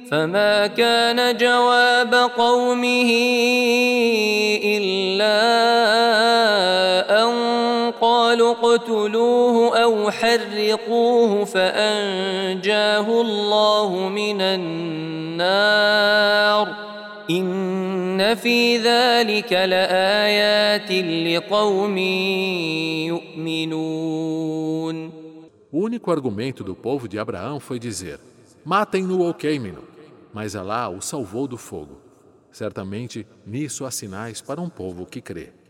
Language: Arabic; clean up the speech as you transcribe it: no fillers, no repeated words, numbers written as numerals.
فما كان جواب قومه إلا أن قالوا اقتلوه أو حرقوه فأنجاه الله من النار إن في ذلك لآيات لقوم يؤمنون. O único argumento do povo de Abraão foi dizer: matem-no ou queimem-no. Mas Alá o salvou do fogo. Certamente nisso há sinais para um povo que crê.